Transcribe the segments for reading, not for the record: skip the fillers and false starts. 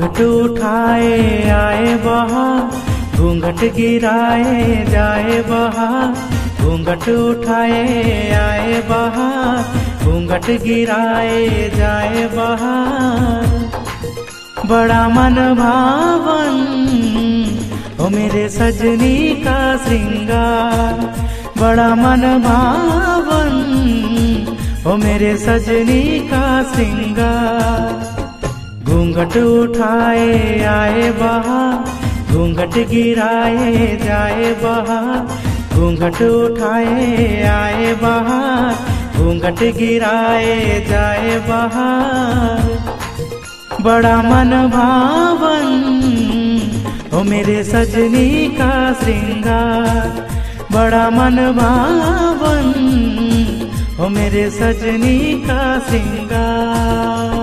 घूंघट उठाए आए बहार, घूंघट गिराए जाए बहार। घूंघट उठाए आए बहार, घूंघट गिराए जाए बहार। बड़ा मन भावन ओ मेरे सजनी का श्रृंगार, बड़ा मन भावन ओ मेरे सजनी का श्रृंगार। घूंघट उठाए आए बहार, घूंघट गिराए जाए बहार। घूंघट उठाए आए बहार, घूंघट गिराए जाए बहार। बड़ा मन भावन ओ मेरे सजनी का श्रृंगार, बड़ा मन भावन ओ मेरे सजनी का श्रृंगार।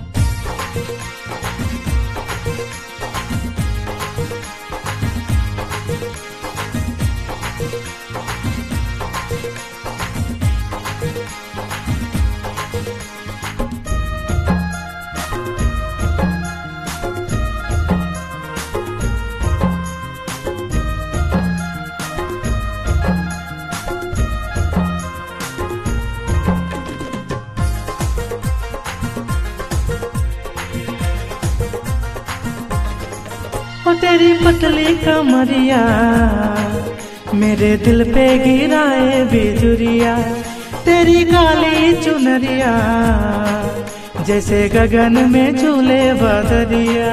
ओ तेरी पतली कमरिया मेरे दिल पे गिराए बिजुरिया। तेरी काली चुनरिया जैसे गगन में झूले बदरिया।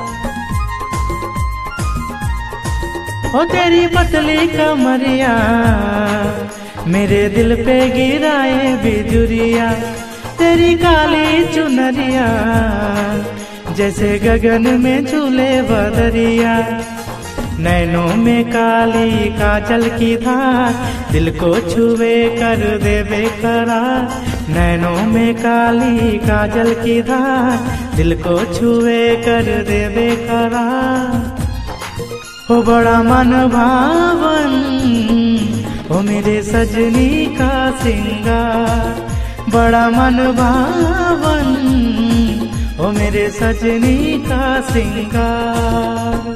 ओ तेरी पतली कमरिया मेरे दिल पे गिराए बिजुरिया। तेरी काली चुनरिया जैसे गगन में झूले बदरिया। नैनों में काली काजल की धार, दिल को छुए कर दे बेकरार। नैनों में काली काजल की धार, दिल को छुए कर दे बेकरार। ओ बड़ा मन भावन ओ मेरे सजनी का श्रृंगार, बड़ा मन भावन ओ मेरे सजनी का श्रृंगार।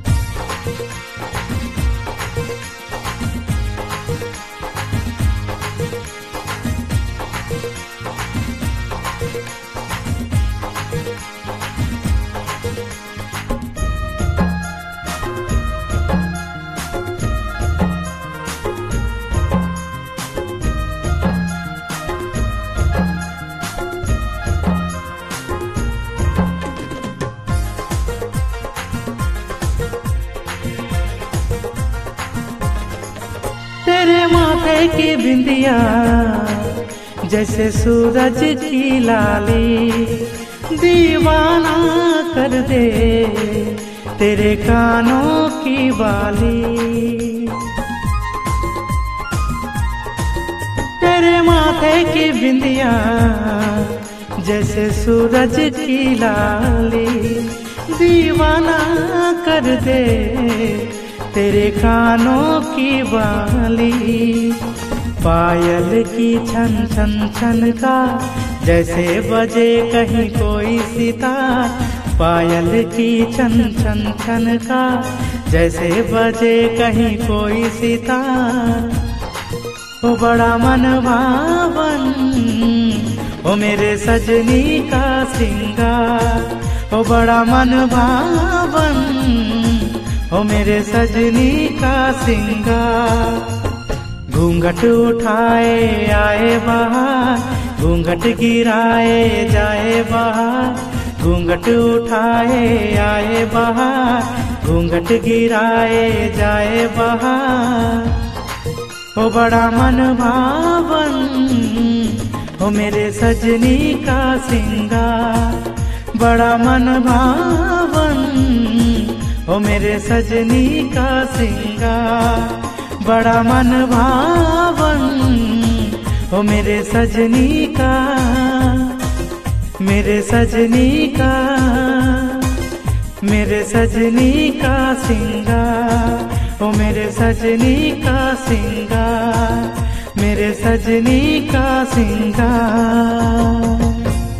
तेरे माथे की बिंदिया जैसे सूरज की लाली, दीवाना कर दे तेरे कानों की बाली। तेरे माथे की बिंदिया जैसे सूरज की लाली, दीवाना कर दे तेरे कानों की बाली। पायल की छन छन छन का जैसे बजे कहीं कोई सितार। पायल की छन छन छन का जैसे बजे कहीं कोई सितार। ओ बड़ा मन भावन ओ मेरे सजनी का श्रृंगार, ओ बड़ा मन भावन ओ मेरे सजनी का श्रृंगार। घूंघट उठाए आए बहार, घूंघट गिराए जाए बहार। घूंघट उठाए आए बहार, घूंघट गिराए जाए बहार। ओ बड़ा मन भावन ओ मेरे सजनी का श्रृंगार, बड़ा मन भावन ओ मेरे सजनी का श्रृंगार। बड़ा मन भावन ओ मेरे सजनी का, मेरे सजनी का, मेरे सजनी का श्रृंगार। ओ मेरे सजनी का श्रृंगार, मेरे सजनी का श्रृंगार।